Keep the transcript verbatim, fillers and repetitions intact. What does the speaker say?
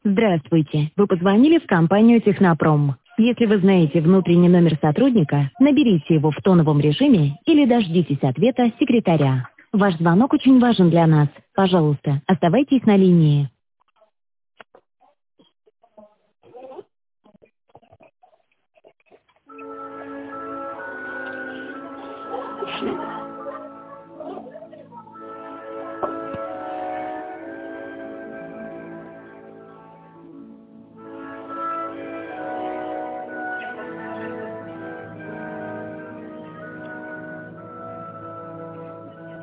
Здравствуйте. Вы позвонили в компанию «Технопром». Если вы знаете внутренний номер сотрудника, наберите его в тоновом режиме или дождитесь ответа секретаря. Ваш звонок очень важен для нас. Пожалуйста, оставайтесь на линии.